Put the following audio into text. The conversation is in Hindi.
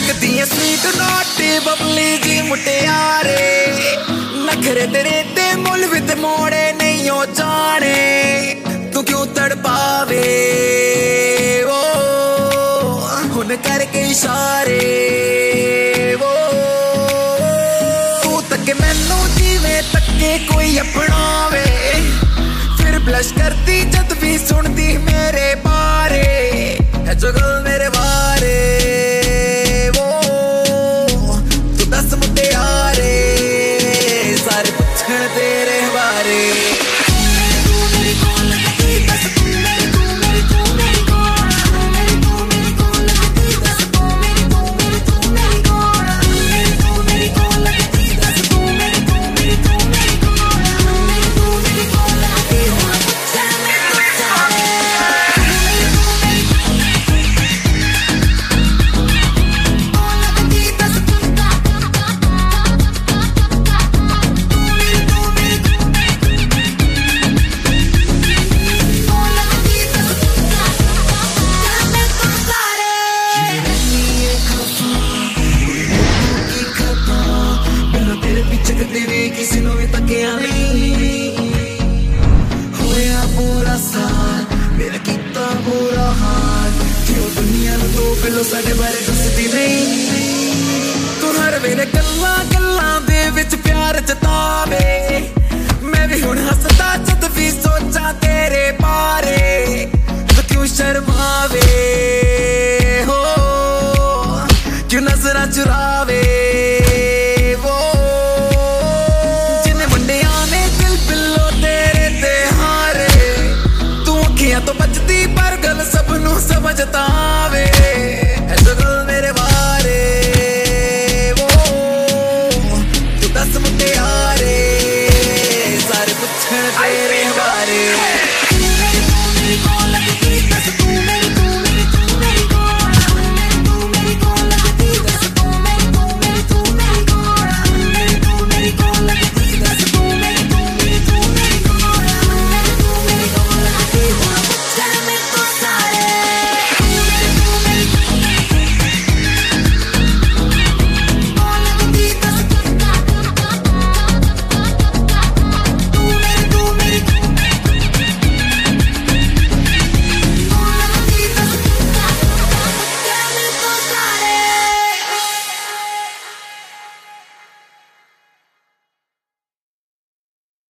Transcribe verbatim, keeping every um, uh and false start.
लगती है स्वीट नॉटी बबली जी मुटियारे, नखरे तेरे ते मुल विद मोड़े नहीं हो जाने, तू क्यों तड़पावे वो हुन करके इशारे वो, तू तक मैनू जिवें तके कोई अपनावे, फिर ब्लश करती जद भी सुनती मेरे बारे, है जो गल मेरे बारे वो, तू दस मुटियारे सारे पुछण तेरे बारे। किसी नु भी तकिया नहीं होया पूरा साल मेरा कितना बुरा हाल, क्यों दुनिया नु दो पिलो साडे बारे दसदी नहीं, तू हर वेले गल्लां गल्लां दे विच प्यार जतावे, मैं भी हुण हसदा जद भी सोचा तेरे बारे, तो क्यों शर्म